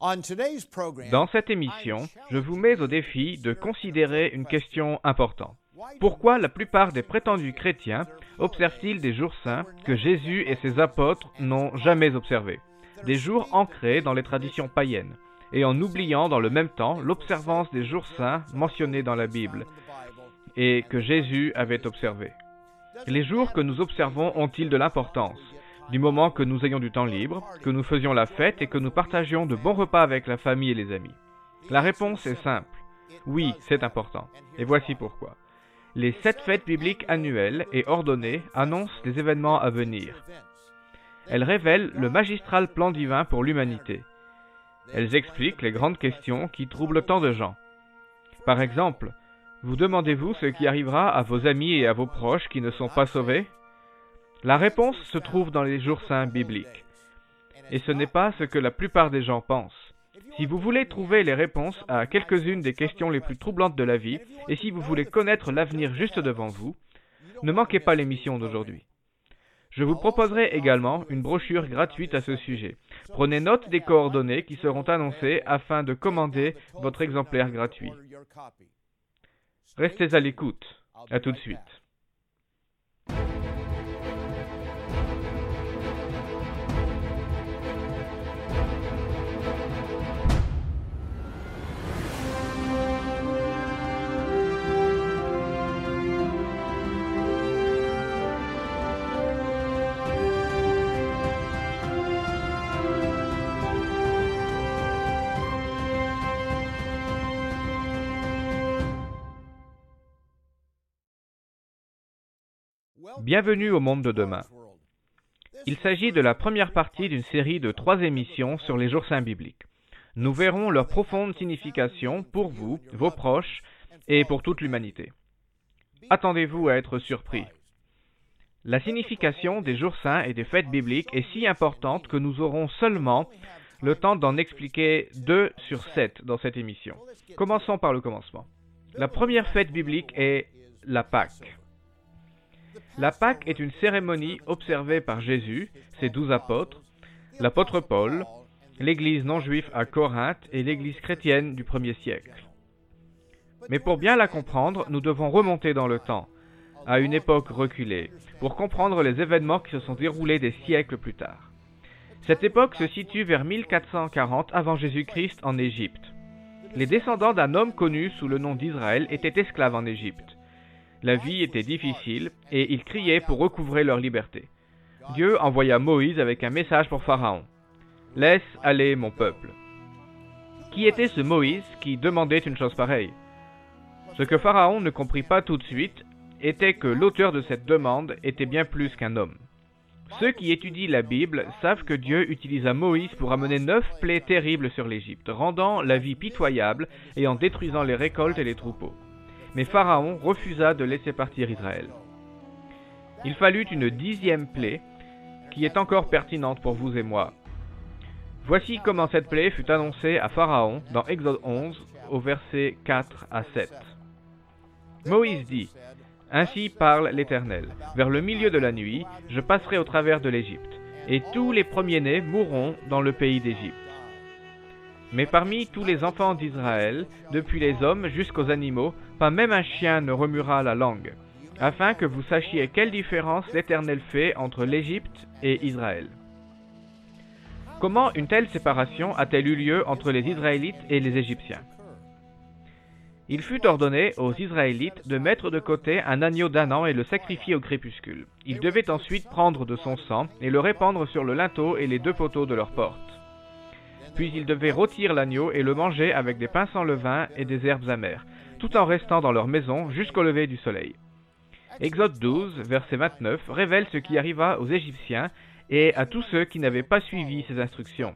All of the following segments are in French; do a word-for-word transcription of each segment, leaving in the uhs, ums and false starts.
Dans cette émission, je vous mets au défi de considérer une question importante. Pourquoi la plupart des prétendus chrétiens observent-ils des jours saints que Jésus et ses apôtres n'ont jamais observés? Des jours ancrés dans les traditions païennes, et en oubliant dans le même temps l'observance des jours saints mentionnés dans la Bible, et que Jésus avait observés. Les jours que nous observons ont-ils de l'importance? Du moment que nous ayons du temps libre, que nous faisions la fête et que nous partagions de bons repas avec la famille et les amis? La réponse est simple. Oui, c'est important. Et voici pourquoi. Les sept fêtes bibliques annuelles et ordonnées annoncent les événements à venir. Elles révèlent le magistral plan divin pour l'humanité. Elles expliquent les grandes questions qui troublent tant de gens. Par exemple, vous demandez-vous ce qui arrivera à vos amis et à vos proches qui ne sont pas sauvés? La réponse se trouve dans les jours saints bibliques. Et ce n'est pas ce que la plupart des gens pensent. Si vous voulez trouver les réponses à quelques-unes des questions les plus troublantes de la vie, et si vous voulez connaître l'avenir juste devant vous, ne manquez pas l'émission d'aujourd'hui. Je vous proposerai également une brochure gratuite à ce sujet. Prenez note des coordonnées qui seront annoncées afin de commander votre exemplaire gratuit. Restez à l'écoute. À tout de suite. Bienvenue au monde de demain. Il s'agit de la première partie d'une série de trois émissions sur les jours saints bibliques. Nous verrons leur profonde signification pour vous, vos proches et pour toute l'humanité. Attendez-vous à être surpris. La signification des jours saints et des fêtes bibliques est si importante que nous aurons seulement le temps d'en expliquer deux sur sept dans cette émission. Commençons par le commencement. La première fête biblique est la Pâque. La Pâque est une cérémonie observée par Jésus, ses douze apôtres, l'apôtre Paul, l'église non-juive à Corinthe et l'église chrétienne du premier siècle. Mais pour bien la comprendre, nous devons remonter dans le temps, à une époque reculée, pour comprendre les événements qui se sont déroulés des siècles plus tard. Cette époque se situe vers mille quatre cent quarante avant Jésus-Christ en Égypte. Les descendants d'un homme connu sous le nom d'Israël étaient esclaves en Égypte. La vie était difficile et ils criaient pour recouvrer leur liberté. Dieu envoya Moïse avec un message pour Pharaon. « Laisse aller mon peuple. » Qui était ce Moïse qui demandait une chose pareille? Ce que Pharaon ne comprit pas tout de suite était que l'auteur de cette demande était bien plus qu'un homme. Ceux qui étudient la Bible savent que Dieu utilisa Moïse pour amener neuf plaies terribles sur l'Égypte, rendant la vie pitoyable et en détruisant les récoltes et les troupeaux. Mais Pharaon refusa de laisser partir Israël. Il fallut une dixième plaie, qui est encore pertinente pour vous et moi. Voici comment cette plaie fut annoncée à Pharaon dans Exode onze, au verset quatre à sept. Moïse dit, « Ainsi parle l'Éternel, vers le milieu de la nuit, je passerai au travers de l'Égypte, et tous les premiers-nés mourront dans le pays d'Égypte. Mais parmi tous les enfants d'Israël, depuis les hommes jusqu'aux animaux, pas même un chien ne remuera la langue, afin que vous sachiez quelle différence l'Éternel fait entre l'Égypte et Israël. » Comment une telle séparation a-t-elle eu lieu entre les Israélites et les Égyptiens? Il fut ordonné aux Israélites de mettre de côté un agneau d'un an et le sacrifier au crépuscule. Ils devaient ensuite prendre de son sang et le répandre sur le linteau et les deux poteaux de leur porte. Puis ils devaient rôtir l'agneau et le manger avec des pains sans levain et des herbes amères, tout en restant dans leur maison jusqu'au lever du soleil. Exode douze, verset vingt-neuf, révèle ce qui arriva aux Égyptiens et à tous ceux qui n'avaient pas suivi ces instructions.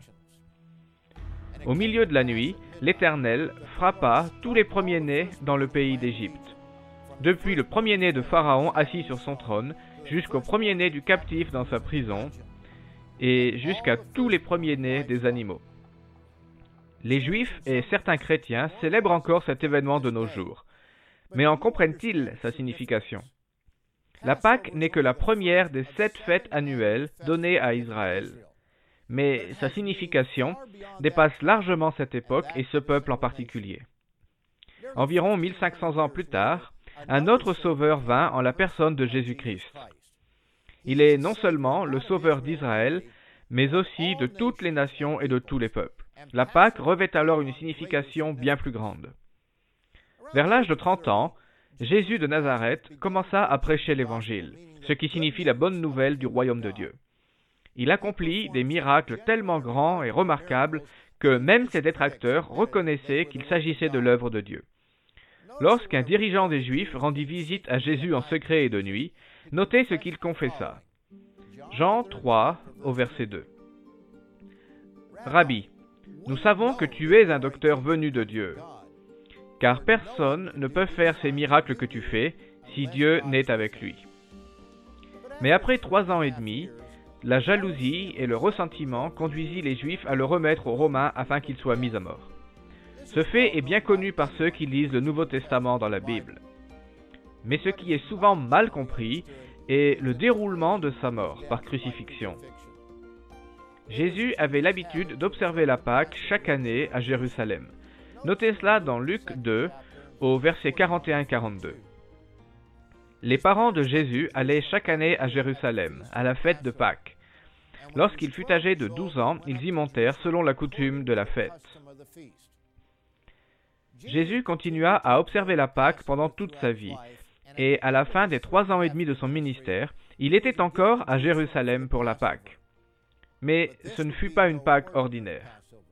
Au milieu de la nuit, l'Éternel frappa tous les premiers-nés dans le pays d'Égypte, depuis le premier-né de Pharaon assis sur son trône, jusqu'au premier-né du captif dans sa prison, et jusqu'à tous les premiers-nés des animaux. Les Juifs et certains chrétiens célèbrent encore cet événement de nos jours. Mais en comprennent-ils sa signification? La Pâque n'est que la première des sept fêtes annuelles données à Israël. mais sa signification dépasse largement cette époque et ce peuple en particulier. Environ mille cinq cents ans plus tard, un autre sauveur vint en la personne de Jésus-Christ. Il est non seulement le sauveur d'Israël, mais aussi de toutes les nations et de tous les peuples. La Pâque revêt alors une signification bien plus grande. Vers l'âge de trente ans, Jésus de Nazareth commença à prêcher l'Évangile, ce qui signifie la bonne nouvelle du royaume de Dieu. Il accomplit des miracles tellement grands et remarquables que même ses détracteurs reconnaissaient qu'il s'agissait de l'œuvre de Dieu. Lorsqu'un dirigeant des Juifs rendit visite à Jésus en secret et de nuit, notez ce qu'il confessa. Jean trois, au verset deux. « Rabbi, nous savons que tu es un docteur venu de Dieu, car personne ne peut faire ces miracles que tu fais si Dieu n'est avec lui. » Mais après trois ans et demi, la jalousie et le ressentiment conduisit les Juifs à le remettre aux Romains afin qu'il soit mis à mort. Ce fait est bien connu par ceux qui lisent le Nouveau Testament dans la Bible. Mais ce qui est souvent mal compris est le déroulement de sa mort par crucifixion. Jésus avait l'habitude d'observer la Pâque chaque année à Jérusalem. Notez cela dans Luc deux, au verset quarante et un à quarante-deux. Les parents de Jésus allaient chaque année à Jérusalem, à la fête de Pâques. Lorsqu'il fut âgé de douze ans, ils y montèrent selon la coutume de la fête. Jésus continua à observer la Pâque pendant toute sa vie, et à la fin des trois ans et demi de son ministère, il était encore à Jérusalem pour la Pâque. Mais ce ne fut pas une Pâque ordinaire.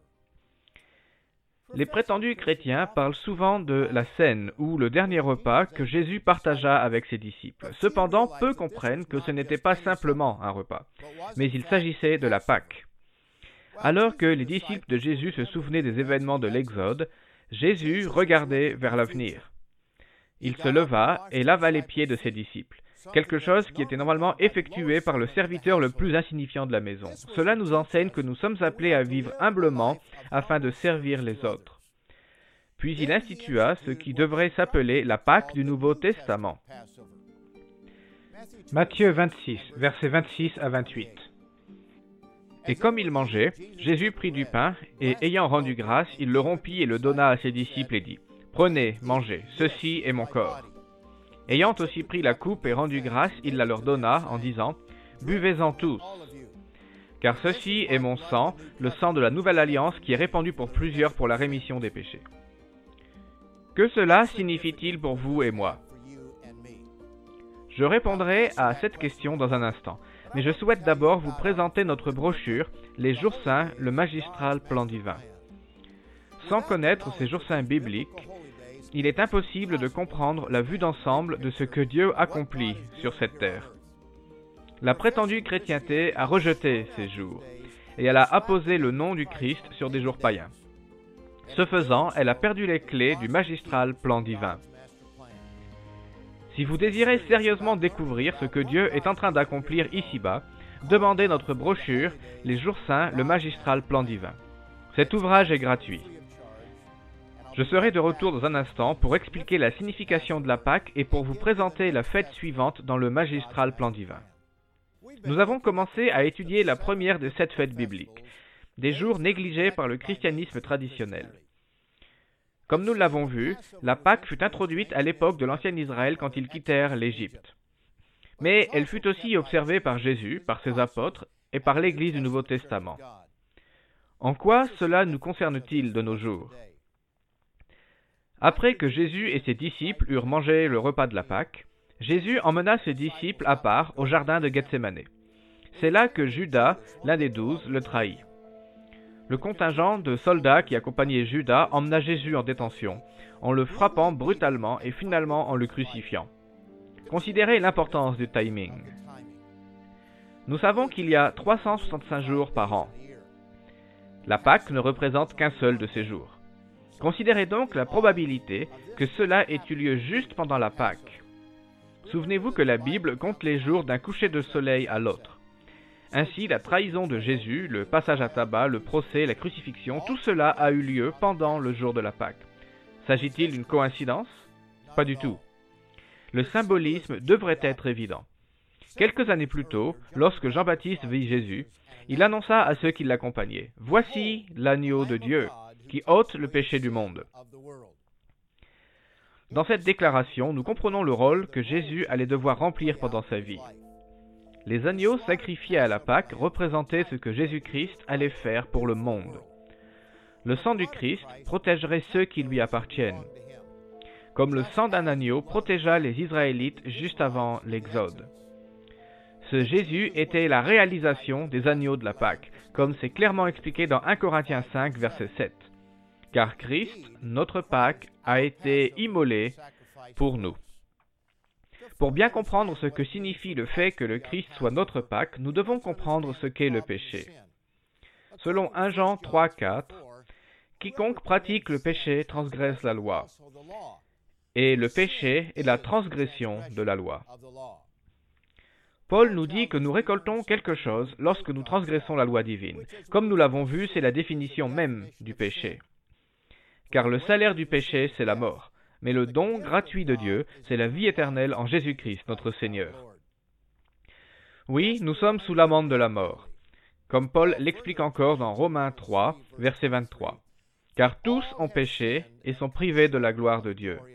Les prétendus chrétiens parlent souvent de la scène ou le dernier repas que Jésus partagea avec ses disciples. Cependant, peu comprennent que ce n'était pas simplement un repas, mais il s'agissait de la Pâque. Alors que les disciples de Jésus se souvenaient des événements de l'Exode, Jésus regardait vers l'avenir. Il se leva et lava les pieds de ses disciples, quelque chose qui était normalement effectué par le serviteur le plus insignifiant de la maison. Cela nous enseigne que nous sommes appelés à vivre humblement afin de servir les autres. Puis il institua ce qui devrait s'appeler la Pâque du Nouveau Testament. Matthieu vingt-six, versets vingt-six à vingt-huit. Et comme il mangeait, Jésus prit du pain, et ayant rendu grâce, il le rompit et le donna à ses disciples et dit, « Prenez, mangez, ceci est mon corps. » Ayant aussi pris la coupe et rendu grâce, il la leur donna, en disant, « Buvez-en tous, car ceci est mon sang, le sang de la nouvelle alliance qui est répandu pour plusieurs pour la rémission des péchés. » Que cela signifie-t-il pour vous et moi? Je répondrai à cette question dans un instant, mais je souhaite d'abord vous présenter notre brochure « Les jours saints, le magistral plan divin ». Sans connaître ces jours saints bibliques, il est impossible de comprendre la vue d'ensemble de ce que Dieu accomplit sur cette terre. La prétendue chrétienté a rejeté ces jours, et elle a apposé le nom du Christ sur des jours païens. Ce faisant, elle a perdu les clés du magistral plan divin. Si vous désirez sérieusement découvrir ce que Dieu est en train d'accomplir ici-bas, demandez notre brochure « Les jours saints, le magistral plan divin ». Cet ouvrage est gratuit. Je serai de retour dans un instant pour expliquer la signification de la Pâque et pour vous présenter la fête suivante dans le magistral plan divin. Nous avons commencé à étudier la première des sept fêtes bibliques, des jours négligés par le christianisme traditionnel. Comme nous l'avons vu, la Pâque fut introduite à l'époque de l'ancien Israël quand ils quittèrent l'Égypte. Mais elle fut aussi observée par Jésus, par ses apôtres et par l'Église du Nouveau Testament. En quoi cela nous concerne-t-il de nos jours? Après que Jésus et ses disciples eurent mangé le repas de la Pâque, Jésus emmena ses disciples à part au jardin de Gethsémanée. C'est là que Judas, l'un des douze, le trahit. Le contingent de soldats qui accompagnait Judas emmena Jésus en détention, en le frappant brutalement et finalement en le crucifiant. Considérez l'importance du timing. Nous savons qu'il y a trois cent soixante-cinq jours par an. La Pâque ne représente qu'un seul de ces jours. Considérez donc la probabilité que cela ait eu lieu juste pendant la Pâque. Souvenez-vous que la Bible compte les jours d'un coucher de soleil à l'autre. Ainsi, la trahison de Jésus, le passage à tabac, le procès, la crucifixion, tout cela a eu lieu pendant le jour de la Pâque. S'agit-il d'une coïncidence? Pas du tout. Le symbolisme devrait être évident. Quelques années plus tôt, lorsque Jean-Baptiste vit Jésus, il annonça à ceux qui l'accompagnaient, « Voici l'agneau de Dieu, qui ôte le péché du monde. » Dans cette déclaration, nous comprenons le rôle que Jésus allait devoir remplir pendant sa vie. Les agneaux sacrifiés à la Pâque représentaient ce que Jésus-Christ allait faire pour le monde. Le sang du Christ protégerait ceux qui lui appartiennent, comme le sang d'un agneau protégea les Israélites juste avant l'Exode. Ce Jésus était la réalisation des agneaux de la Pâque, comme c'est clairement expliqué dans un Corinthiens cinq, verset sept. Car Christ, notre Pâque, a été immolé pour nous. Pour bien comprendre ce que signifie le fait que le Christ soit notre Pâque, nous devons comprendre ce qu'est le péché. Selon premier Jean trois, quatre, « Quiconque pratique le péché transgresse la loi, et le péché est la transgression de la loi. » Paul nous dit que nous récoltons quelque chose lorsque nous transgressons la loi divine. Comme nous l'avons vu, c'est la définition même du péché. Car le salaire du péché, c'est la mort. Mais le don gratuit de Dieu, c'est la vie éternelle en Jésus-Christ, notre Seigneur. Oui, nous sommes sous l'amende de la mort, comme Paul l'explique encore dans Romains trois, verset vingt-trois. Car tous ont péché et sont privés de la gloire de Dieu.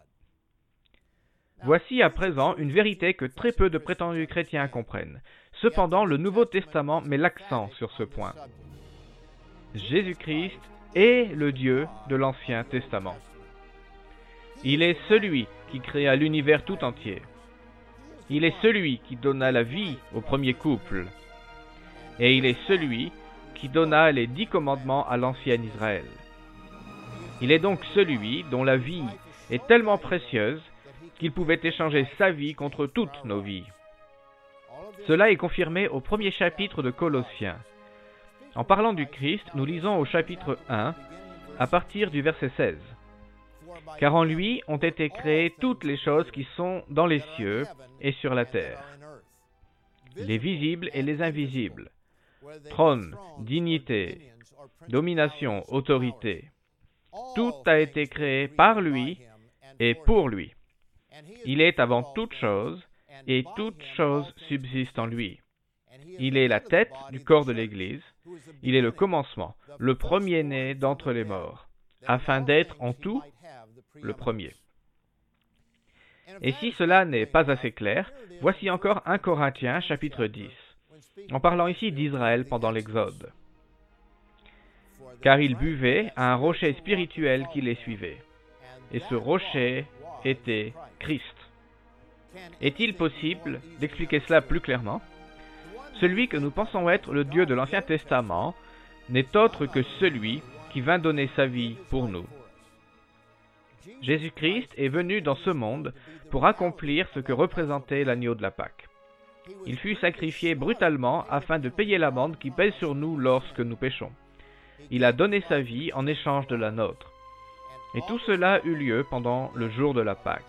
Voici à présent une vérité que très peu de prétendus chrétiens comprennent. Cependant, le Nouveau Testament met l'accent sur ce point. Jésus-Christ est le Dieu de l'Ancien Testament. Il est celui qui créa l'univers tout entier. Il est celui qui donna la vie au premier couple. Et il est celui qui donna les dix commandements à l'ancien Israël. Il est donc celui dont la vie est tellement précieuse qu'il pouvait échanger sa vie contre toutes nos vies. Cela est confirmé au premier chapitre de Colossiens. En parlant du Christ, nous lisons au chapitre un, à partir du verset seize. « Car en lui ont été créées toutes les choses qui sont dans les cieux et sur la terre, les visibles et les invisibles, trône, dignité, domination, autorité. Tout a été créé par lui et pour lui. Il est avant toute chose, et toute chose subsiste en lui. Il est la tête du corps de l'Église. Il est le commencement, le premier-né d'entre les morts, afin d'être en tout le premier. » Et si cela n'est pas assez clair, voici encore premier Corinthiens chapitre dix, en parlant ici d'Israël pendant l'Exode. « Car ils buvaient à un rocher spirituel qui les suivait, et ce rocher était Christ. » Est-il possible d'expliquer cela plus clairement? Celui que nous pensons être le Dieu de l'Ancien Testament n'est autre que celui qui vint donner sa vie pour nous. Jésus-Christ est venu dans ce monde pour accomplir ce que représentait l'agneau de la Pâque. Il fut sacrifié brutalement afin de payer l'amende qui pèse sur nous lorsque nous péchons. Il a donné sa vie en échange de la nôtre. Et tout cela eut lieu pendant le jour de la Pâque.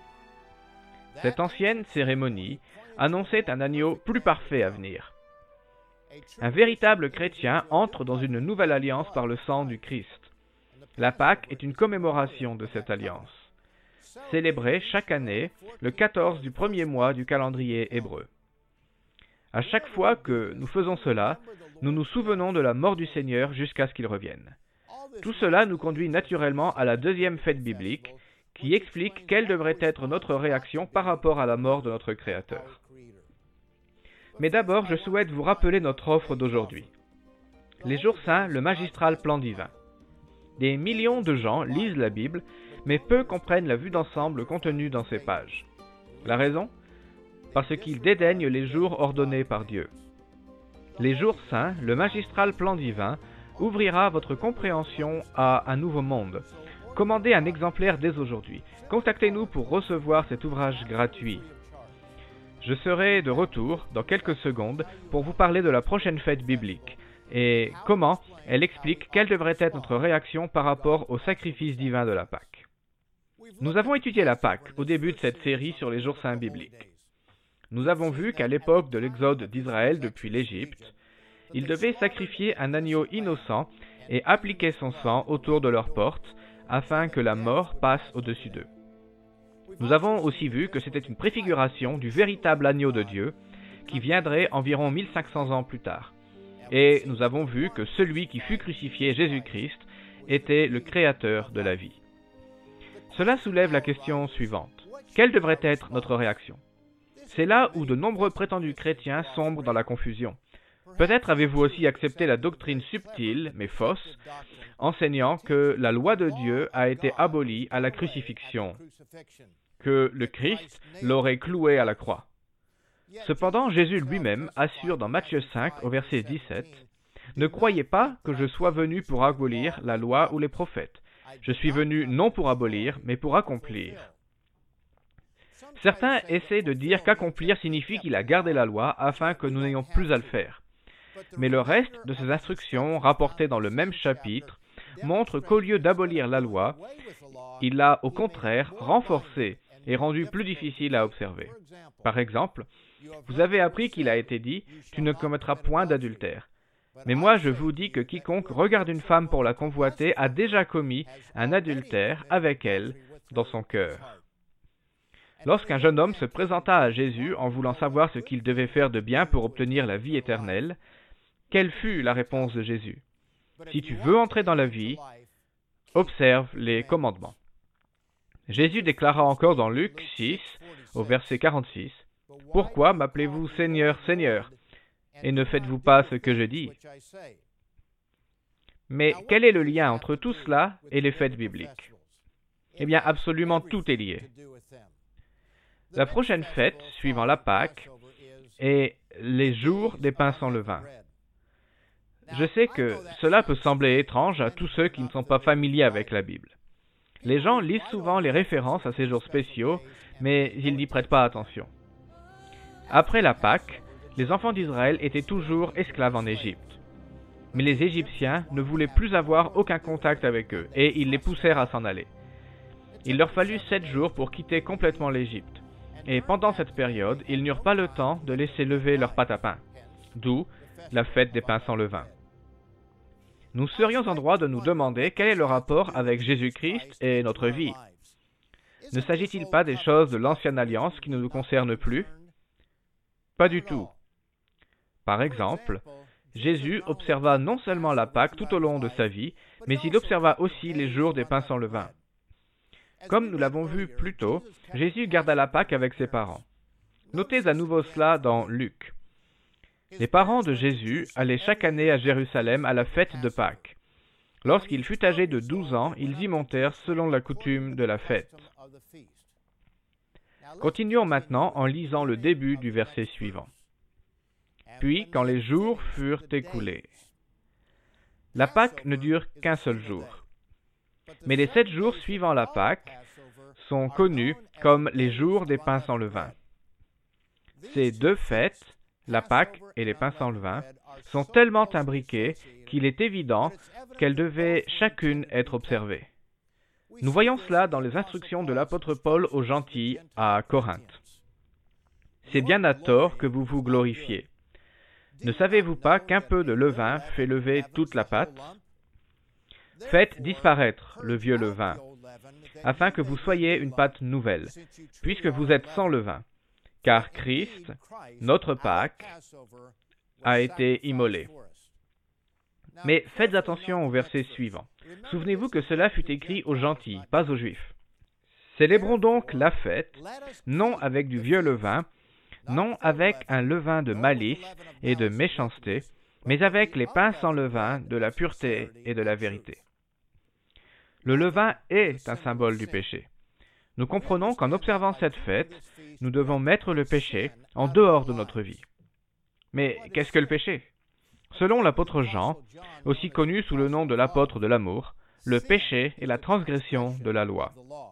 Cette ancienne cérémonie annonçait un agneau plus parfait à venir. Un véritable chrétien entre dans une nouvelle alliance par le sang du Christ. La Pâque est une commémoration de cette alliance, célébrée chaque année le quatorze du premier mois du calendrier hébreu. À chaque fois que nous faisons cela, nous nous souvenons de la mort du Seigneur jusqu'à ce qu'il revienne. Tout cela nous conduit naturellement à la deuxième fête biblique, qui explique quelle devrait être notre réaction par rapport à la mort de notre Créateur. Mais d'abord, je souhaite vous rappeler notre offre d'aujourd'hui. Les jours saints, le magistral plan divin. Des millions de gens lisent la Bible, mais peu comprennent la vue d'ensemble contenue dans ces pages. La raison? Parce qu'ils dédaignent les jours ordonnés par Dieu. Les jours saints, le magistral plan divin, ouvrira votre compréhension à un nouveau monde. Commandez un exemplaire dès aujourd'hui. Contactez-nous pour recevoir cet ouvrage gratuit. Je serai de retour dans quelques secondes pour vous parler de la prochaine fête biblique et comment elle explique quelle devrait être notre réaction par rapport au sacrifice divin de la Pâque. Nous avons étudié la Pâque au début de cette série sur les jours saints bibliques. Nous avons vu qu'à l'époque de l'exode d'Israël depuis l'Égypte, ils devaient sacrifier un agneau innocent et appliquer son sang autour de leurs portes afin que la mort passe au-dessus d'eux. Nous avons aussi vu que c'était une préfiguration du véritable agneau de Dieu qui viendrait environ mille cinq cents ans plus tard. Et nous avons vu que celui qui fut crucifié, Jésus-Christ, était le créateur de la vie. Cela soulève la question suivante. Quelle devrait être notre réaction? C'est là où de nombreux prétendus chrétiens sombrent dans la confusion. Peut-être avez-vous aussi accepté la doctrine subtile, mais fausse, enseignant que la loi de Dieu a été abolie à la crucifixion, que le Christ l'aurait cloué à la croix. Cependant, Jésus lui-même assure dans Matthieu cinq, au verset dix-sept, « Ne croyez pas que je sois venu pour abolir la loi ou les prophètes. Je suis venu non pour abolir, mais pour accomplir. » Certains essaient de dire qu'accomplir signifie qu'il a gardé la loi afin que nous n'ayons plus à le faire. Mais le reste de ces instructions rapportées dans le même chapitre montre qu'au lieu d'abolir la loi, il l'a au contraire renforcée et rendue plus difficile à observer. Par exemple, vous avez appris qu'il a été dit « Tu ne commettras point d'adultère ». Mais moi je vous dis que quiconque regarde une femme pour la convoiter a déjà commis un adultère avec elle dans son cœur. Lorsqu'un jeune homme se présenta à Jésus en voulant savoir ce qu'il devait faire de bien pour obtenir la vie éternelle, quelle fut la réponse de Jésus? Si tu veux entrer dans la vie, observe les commandements. Jésus déclara encore dans Luc six, au verset quarante-six, « Pourquoi m'appelez-vous Seigneur, Seigneur, et ne faites-vous pas ce que je dis ?» Mais quel est le lien entre tout cela et les fêtes bibliques? Eh bien, absolument tout est lié. La prochaine fête, suivant la Pâque, est les jours des pains sans levain. Je sais que cela peut sembler étrange à tous ceux qui ne sont pas familiers avec la Bible. Les gens lisent souvent les références à ces jours spéciaux, mais ils n'y prêtent pas attention. Après la Pâque, les enfants d'Israël étaient toujours esclaves en Égypte. Mais les Égyptiens ne voulaient plus avoir aucun contact avec eux, et ils les poussèrent à s'en aller. Il leur fallut sept jours pour quitter complètement l'Égypte. Et pendant cette période, ils n'eurent pas le temps de laisser lever leurs pâtes à pain, d'où la fête des pains sans levain. Nous serions en droit de nous demander quel est le rapport avec Jésus-Christ et notre vie. Ne s'agit-il pas des choses de l'ancienne alliance qui ne nous concernent plus? Pas du tout. Par exemple, Jésus observa non seulement la Pâque tout au long de sa vie, mais il observa aussi les jours des pains sans levain. Comme nous l'avons vu plus tôt, Jésus garda la Pâque avec ses parents. Notez à nouveau cela dans Luc. Les parents de Jésus allaient chaque année à Jérusalem à la fête de Pâques. Lorsqu'il fut âgé de douze ans, ils y montèrent selon la coutume de la fête. Continuons maintenant en lisant le début du verset suivant. Puis, quand les jours furent écoulés. La Pâque ne dure qu'un seul jour. Mais les sept jours suivant la Pâque sont connus comme les jours des pains sans levain. Ces deux fêtes, la Pâque et les pains sans levain, sont tellement imbriquées qu'il est évident qu'elles devaient chacune être observées. Nous voyons cela dans les instructions de l'apôtre Paul aux gentils à Corinthe. C'est bien à tort que vous vous glorifiez. Ne savez-vous pas qu'un peu de levain fait lever toute la pâte? Faites disparaître le vieux levain, afin que vous soyez une pâte nouvelle, puisque vous êtes sans levain, car Christ, notre Pâque, a été immolé. Mais faites attention au verset suivant. Souvenez-vous que cela fut écrit aux gentils, pas aux juifs. Célébrons donc la fête, non avec du vieux levain, non avec un levain de malice et de méchanceté, mais avec les pains sans levain de la pureté et de la vérité. Le levain est un symbole du péché. Nous comprenons qu'en observant cette fête, nous devons mettre le péché en dehors de notre vie. Mais qu'est-ce que le péché? Selon l'apôtre Jean, aussi connu sous le nom de l'apôtre de l'amour, le péché est la transgression de la loi.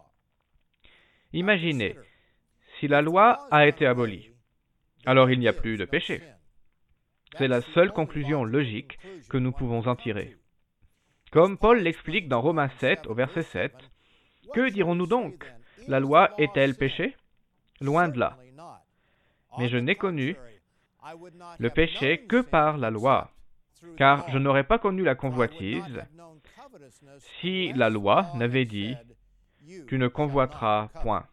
Imaginez, si la loi a été abolie, alors il n'y a plus de péché. C'est la seule conclusion logique que nous pouvons en tirer. Comme Paul l'explique dans Romains sept, au verset sept, « Que dirons-nous donc? La loi est-elle péché? Loin de là. Mais je n'ai connu le péché que par la loi, car je n'aurais pas connu la convoitise si la loi n'avait dit « Tu ne convoiteras point ».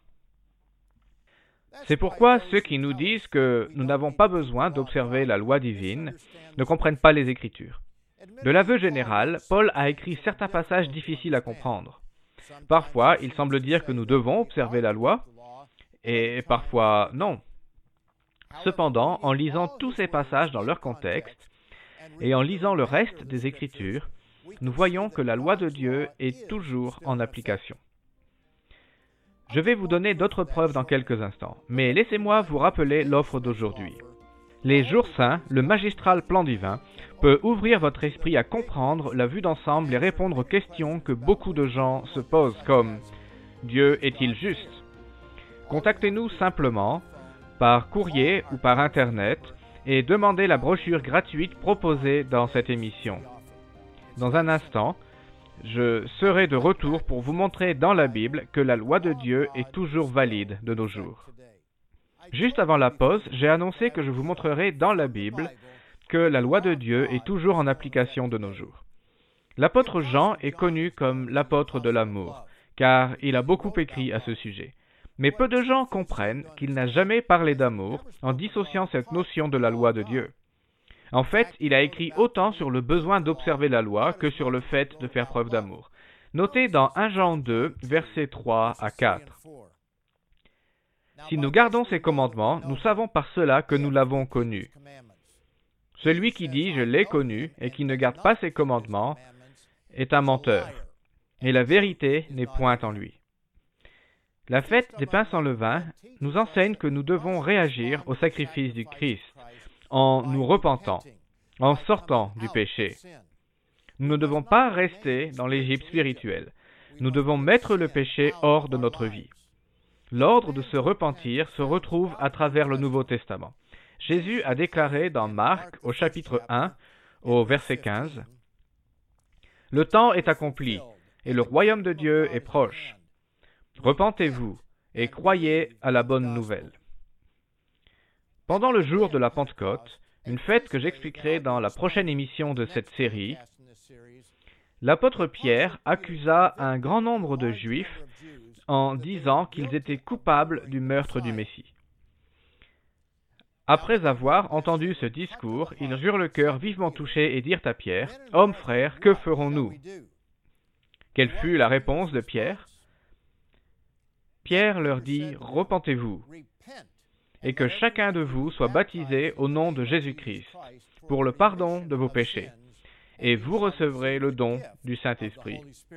C'est pourquoi ceux qui nous disent que nous n'avons pas besoin d'observer la loi divine ne comprennent pas les Écritures. De l'aveu général, Paul a écrit certains passages difficiles à comprendre. Parfois, il semble dire que nous devons observer la loi, et parfois non. Cependant, en lisant tous ces passages dans leur contexte, et en lisant le reste des Écritures, nous voyons que la loi de Dieu est toujours en application. Je vais vous donner d'autres preuves dans quelques instants, mais laissez-moi vous rappeler l'offre d'aujourd'hui. Les jours saints, le magistral plan divin, peut ouvrir votre esprit à comprendre la vue d'ensemble et répondre aux questions que beaucoup de gens se posent, comme « Dieu est-il juste ?» Contactez-nous simplement, par courrier ou par Internet, et demandez la brochure gratuite proposée dans cette émission. Dans un instant, je serai de retour pour vous montrer dans la Bible que la loi de Dieu est toujours valide de nos jours. Juste avant la pause, j'ai annoncé que je vous montrerai dans la Bible que la loi de Dieu est toujours en application de nos jours. L'apôtre Jean est connu comme l'apôtre de l'amour, car il a beaucoup écrit à ce sujet. Mais peu de gens comprennent qu'il n'a jamais parlé d'amour en dissociant cette notion de la loi de Dieu. En fait, il a écrit autant sur le besoin d'observer la loi que sur le fait de faire preuve d'amour. Notez dans premier Jean deux, versets trois à quatre. Si nous gardons ses commandements, nous savons par cela que nous l'avons connu. Celui qui dit « je l'ai connu » et qui ne garde pas ses commandements est un menteur, et la vérité n'est point en lui. La fête des pains sans levain nous enseigne que nous devons réagir au sacrifice du Christ en nous repentant, en sortant du péché. Nous ne devons pas rester dans l'Égypte spirituelle. Nous devons mettre le péché hors de notre vie. L'ordre de se repentir se retrouve à travers le Nouveau Testament. Jésus a déclaré dans Marc, au chapitre un, au verset quinze, « Le temps est accompli, et le royaume de Dieu est proche. Repentez-vous, et croyez à la bonne nouvelle. » Pendant le jour de la Pentecôte, une fête que j'expliquerai dans la prochaine émission de cette série, l'apôtre Pierre accusa un grand nombre de Juifs en disant qu'ils étaient coupables du meurtre du Messie. Après avoir entendu ce discours, ils eurent le cœur vivement touché et dirent à Pierre, « Homme frère, que ferons-nous » Quelle fut la réponse de Pierre? Pierre leur dit, « Repentez-vous, et que chacun de vous soit baptisé au nom de Jésus-Christ, pour le pardon de vos péchés, et vous recevrez le don du Saint-Esprit. »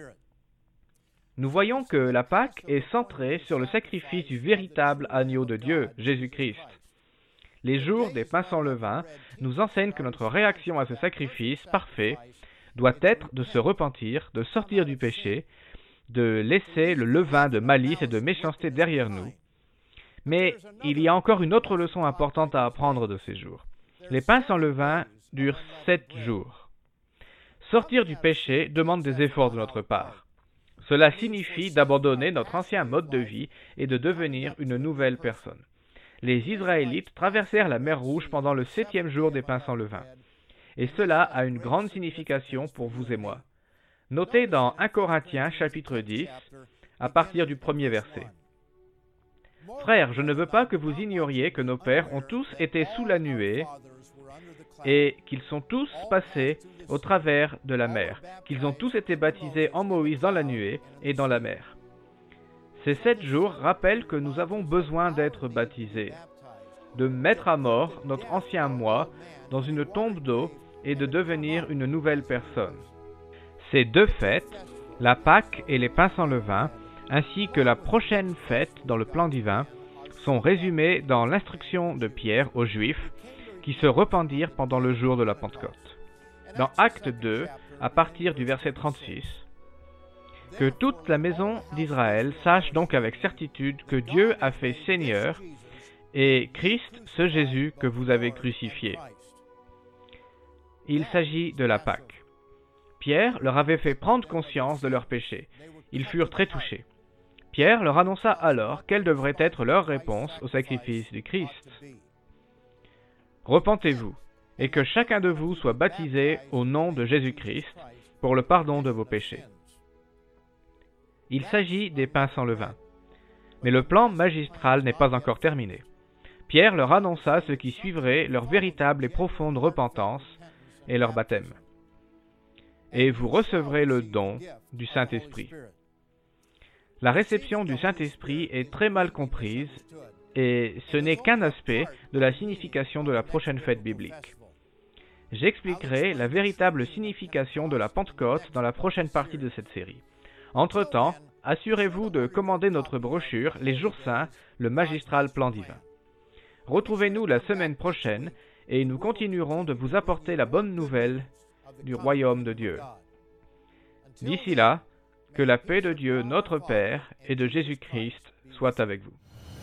Nous voyons que la Pâque est centrée sur le sacrifice du véritable agneau de Dieu, Jésus-Christ. Les jours des pains sans levain nous enseignent que notre réaction à ce sacrifice parfait doit être de se repentir, de sortir du péché, de laisser le levain de malice et de méchanceté derrière nous. Mais il y a encore une autre leçon importante à apprendre de ces jours. Les pains sans levain durent sept jours. Sortir du péché demande des efforts de notre part. Cela signifie d'abandonner notre ancien mode de vie et de devenir une nouvelle personne. Les Israélites traversèrent la mer Rouge pendant le septième jour des pains sans levain. Et cela a une grande signification pour vous et moi. Notez dans premier Corinthiens chapitre dix, à partir du premier verset. « Frères, je ne veux pas que vous ignoriez que nos pères ont tous été sous la nuée et qu'ils sont tous passés au travers de la mer, qu'ils ont tous été baptisés en Moïse dans la nuée et dans la mer. Ces sept jours rappellent que nous avons besoin d'être baptisés, de mettre à mort notre ancien moi dans une tombe d'eau et de devenir une nouvelle personne. Ces deux fêtes, la Pâque et les pains sans levain, ainsi que la prochaine fête dans le plan divin, sont résumées dans l'instruction de Pierre aux Juifs qui se repentirent pendant le jour de la Pentecôte. Dans Acte deux, à partir du verset trente-six, « Que toute la maison d'Israël sache donc avec certitude que Dieu a fait Seigneur et Christ, ce Jésus que vous avez crucifié. » Il s'agit de la Pâque. Pierre leur avait fait prendre conscience de leurs péchés. Ils furent très touchés. Pierre leur annonça alors quelle devrait être leur réponse au sacrifice du Christ. « Repentez-vous, et que chacun de vous soit baptisé au nom de Jésus-Christ pour le pardon de vos péchés. » Il s'agit des pains sans levain. Mais le plan magistral n'est pas encore terminé. Pierre leur annonça ce qui suivrait leur véritable et profonde repentance et leur baptême. Et vous recevrez le don du Saint-Esprit. La réception du Saint-Esprit est très mal comprise et ce n'est qu'un aspect de la signification de la prochaine fête biblique. J'expliquerai la véritable signification de la Pentecôte dans la prochaine partie de cette série. Entre-temps, assurez-vous de commander notre brochure « Les Jours Saints, le magistral plan divin ». Retrouvez-nous la semaine prochaine et nous continuerons de vous apporter la bonne nouvelle du royaume de Dieu. D'ici là, que la paix de Dieu notre Père et de Jésus-Christ soit avec vous.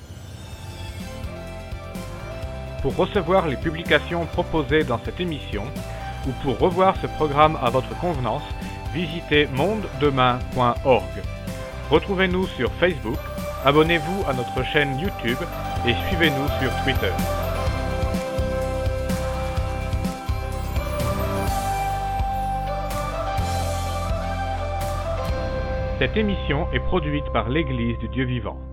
Pour recevoir les publications proposées dans cette émission ou pour revoir ce programme à votre convenance, visitez monde demain point org. Retrouvez-nous sur Facebook, abonnez-vous à notre chaîne YouTube et suivez-nous sur Twitter. Cette émission est produite par l'Église du Dieu vivant.